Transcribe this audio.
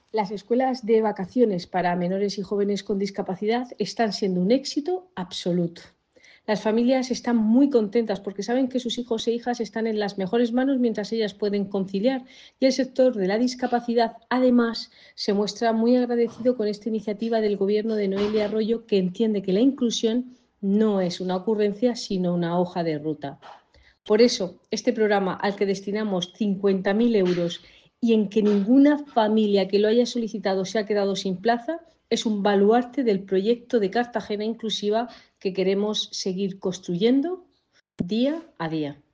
Las escuelas de vacaciones para menores y jóvenes con discapacidad están siendo un éxito absoluto. Las familias están muy contentas porque saben que sus hijos e hijas están en las mejores manos mientras ellas pueden conciliar. Y el sector de la discapacidad, además, se muestra muy agradecido con esta iniciativa del Gobierno de Noelia Arroyo, que entiende que la inclusión no es una ocurrencia, sino una hoja de ruta. Por eso, este programa al que destinamos 50.000 euros y en que ninguna familia que lo haya solicitado se ha quedado sin plaza, es un baluarte del proyecto de Cartagena Inclusiva que queremos seguir construyendo día a día.